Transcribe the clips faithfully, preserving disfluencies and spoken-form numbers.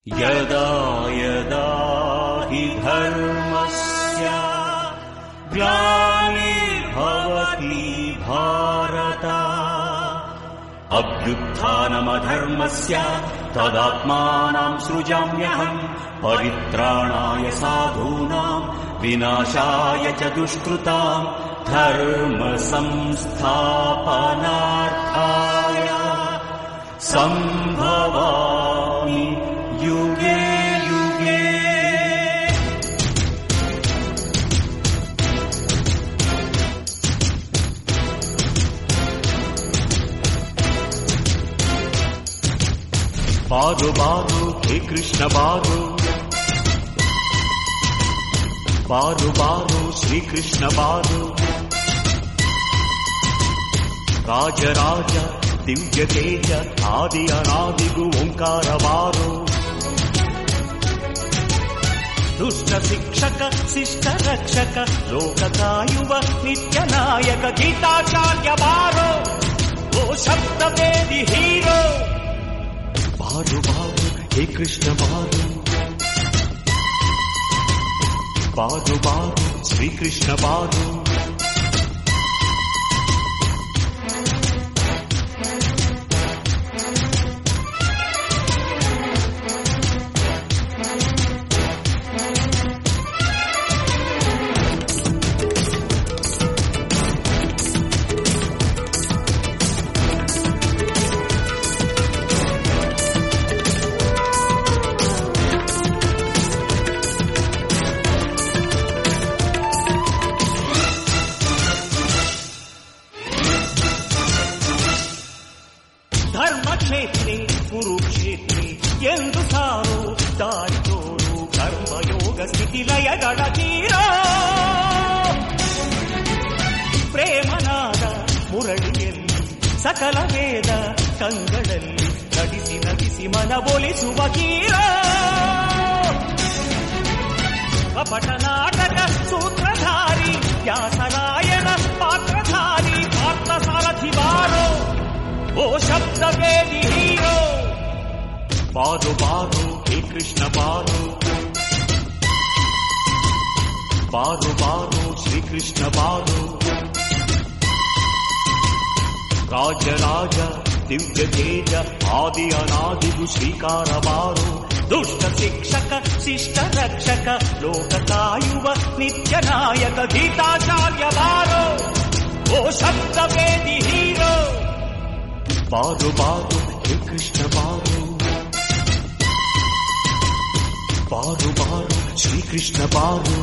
ಯದಾ ಯದಾ ಹಿ ಧರ್ಮಸ್ಯ ಗ್ಲಾನಿರ್ಭವತಿ ಭಾರತ ಅಭ್ಯುತ್ಥಾನಮಧರ್ಮಸ್ಯ ತದಾತ್ಮಾನಂ ಸೃಜಾಮ್ಯಹಂ ಪರಿತ್ರಾಣಾಯ ಸಾಧೂನಾಂ ವಿನಾಶಾಯ ಚ ದುಷ್ಕೃತಾಂ ಧರ್ಮ ಸಂಸ್ಥಾಪನಾರ್ಥಾಯ ಸಂಭವಾಮಿ ಯುಗೇ ಯುಗೇ. ಬಾರು ಬಾರು ಹೇ ಕೃಷ್ಣ ಬಾರು, ಬಾರು ಬಾರು ಶ್ರೀಕೃಷ್ಣ ಬಾರು, ರಾಜರಾಜ ದಿವ್ಯ ತೇಜ ಆದಿ ಅನಾದಿಗೂ ಓಂಕಾರ ಬಾರು. ದುಷ್ಟ ಶಿಕ್ಷಕ ಶಿಷ್ಟ ರಕ್ಷಕ ಲೋಕ ಕಾಯುವ ನಿತ್ಯ ನಾಯಕ ಗೀತಾಚಾರ್ಯ ಬಾರೋ, ಓ ಶಬ್ದವೇದಿ ಹೀರೋ. ಬಾರು ಬಾರು ಹೇ ಕೃಷ್ಣ ಬಾರು, ಬಾರು ಬಾರು ಶ್ರೀಕೃಷ್ಣ ಬಾರು. ಧರ್ಮಕ್ಷೇತ್ರೇ ಕುರುಕ್ಷೇತ್ರೇ ಎಂದು ಸಾರು ದಾರಿ ತೋರು ಕರ್ಮಯೋಗ ಸ್ಥಿತಿ ಲಯಗಳ ತೀರೋ. ಪ್ರೇಮನಾದ ಮುರಳಿಯಲ್ಲಿ ಸಕಲ ವೇದ ಕಂಗಳಲ್ಲಿ ನಡಿಸಿ ನಗಿಸಿ ಮನವೊಲಿಸುವ ಕೀರೋ. ಕಪಟ ನಾಟಕ ಸೂತ್ರಧಾರಿ ವ್ಯಾಸರಾಯಣ ಪಾತ್ರಧಾರಿ ಪಾರ್ಥ ಸಾರಥಿ ಬಾರೋ, ಓ ಶಬ್ದವೇದಿ ಹೀರೋ. ಬಾರು ಬಾರು ಹೇ ಕೃಷ್ಣ ಬಾರು, ಬಾರು ಬಾರು ಶ್ರೀಕೃಷ್ಣ ಬಾರು. ರಾಜರಾಜ ದಿವ್ಯ ತೇಜ ಆದಿ ಅನಾದಿಗೂ ಶ್ರೀಕಾರ ಬಾರು. ದುಷ್ಟ ಶಿಕ್ಷಕ ಶಿಷ್ಟ ರಕ್ಷಕ ಲೋಕ ಕಾಯುವ ನಿತ್ಯ ನಾಯಕ ಗೀತಾಚಾರ್ಯ ಬಾರೋ, ಓ ಶಬ್ದವೇದಿ ಹೀರೋ. ಬಾರು ಬಾರು ಹೇ ಕೃಷ್ಣ ಬಾರು, ಬಾರು ಬಾರು ಶ್ರೀಕೃಷ್ಣ ಬಾರು.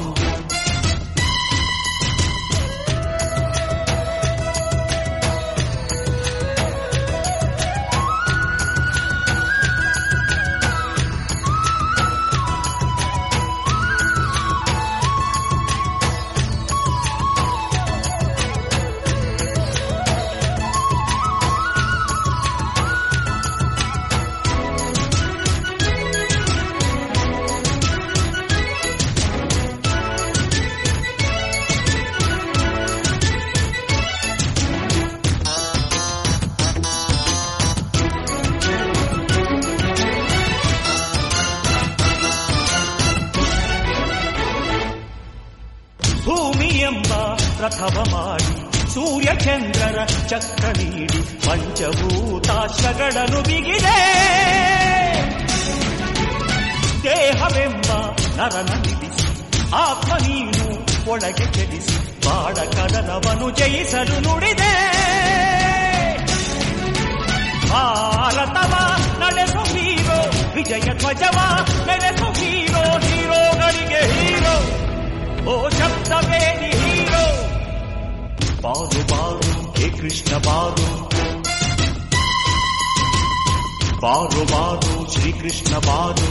ಭೂಮಿ ಎಂಬ ರಥವ ಮಾಡಿ ಸೂರ್ಯಚಂದ್ರರ ಚಕ್ರ ನೀಡಿ ಪಂಚಭೂತಾಶ್ವಗಳನ್ನು ಬಿಗಿದೆ. ದೇಹವೆಂಬ ನರನ ನಿಲ್ಲಿಸಿ ಆತ್ಮ ನೀನು ಒಳಗೆ ಚಲಿಸಿ ಬಾಳ ಕದನವನ್ನು ಜಯಿಸಲು ನುಡಿದೆ. ಭಾರತವ ನಡೆಸು ಹೀರೋ, ವಿಜಯ ಧ್ವಜವ ನೆನೆಸು ಹೀರೋ, ಹೀರೋಗಳಿಗೆ ಹೀರೋ, ಓ ಶಬ್ದವೇದಿ ಹೀರೋ. ಬಾರು ಬಾರು ಹೇ ಕೃಷ್ಣ ಬಾರು, ಬಾರು ಬಾರು ಶ್ರೀಕೃಷ್ಣ ಬಾರು.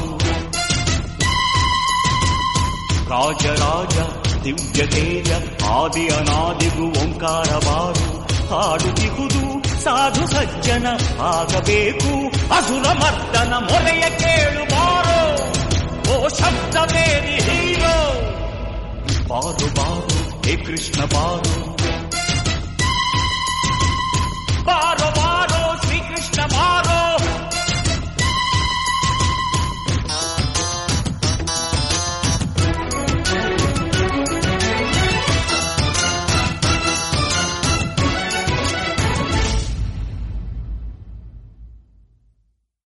ರಾಜರಾಜ ದಿವ್ಯ ತೇಜ ಆದಿ ಅನಾದಿಗೂ ಓಂಕಾರ ಬಾರು. ಹಾಡುತ್ತಿಹುದು ಸಾಧು ಸಜ್ಜನ ಆಗಬೇಕು ಅಸುರ ಮರ್ದನ ಮೊರೆಯ ಕೇಳು ಬಾರೋ, ಓ ಶಬ್ದವೇದಿ ಹೀರೋ. ಬಾರು ಬಾರು ಹೇ ಕೃಷ್ಣ ಬಾರು,